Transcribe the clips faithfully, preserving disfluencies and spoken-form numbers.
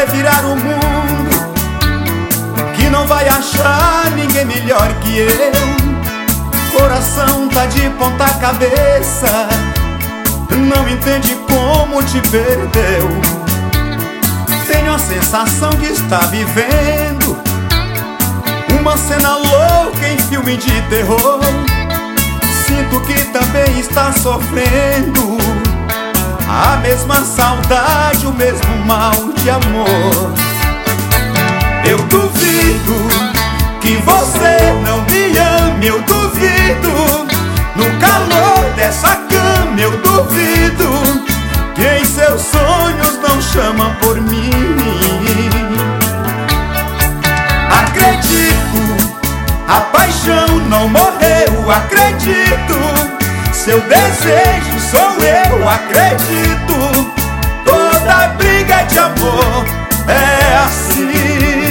revirar o mundo, que não vai achar ninguém melhor que eu. Coração tá de ponta cabeça, não entende como te perdeu. Tenho a sensação de estar vivendo uma cena louca em filme de terror. Sinto que também está sofrendo a mesma saudade, o mesmo mal de amor. Eu duvido que você não me ame, eu duvido. No calor dessa cama eu duvido que em seus sonhos não chama por mim. Acredito, a paixão não morreu, acredito. Seu desejo sou eu, acredito. Toda briga de amor é assim.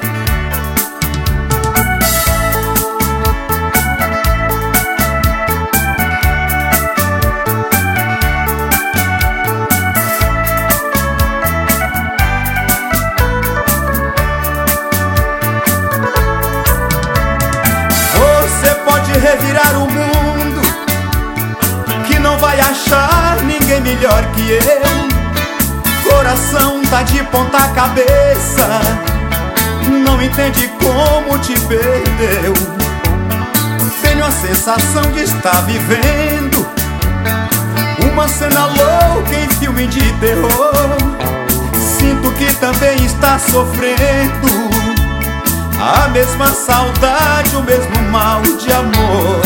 Revirar o mundo, que não vai achar ninguém melhor que eu. Coração tá de ponta cabeça, não entende como te perdeu. Tenho a sensação de estar vivendo uma cena louca em filme de terror. Sinto que também está sofrendo a mesma saudade, o mesmo mal de amor.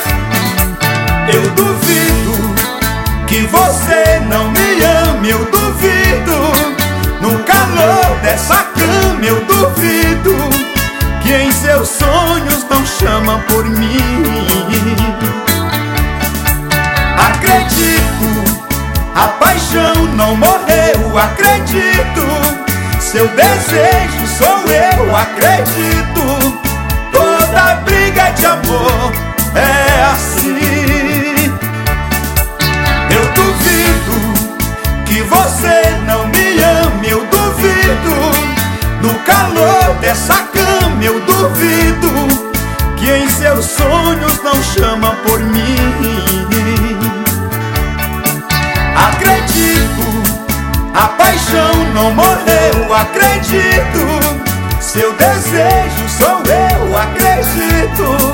Eu duvido que você não me ame, eu duvido. No calor dessa cama eu duvido que em seus sonhos não chama por mim. Acredito, a paixão não morreu, acredito. Seu desejo sou eu, acredito. Toda briga de amor é assim. Eu duvido que você não me ame, eu duvido. No calor dessa cama eu duvido que em seus sonhos não chama por mim. Acredito, a paixão não morreu, acredito. Seu desejo sou eu, acredito.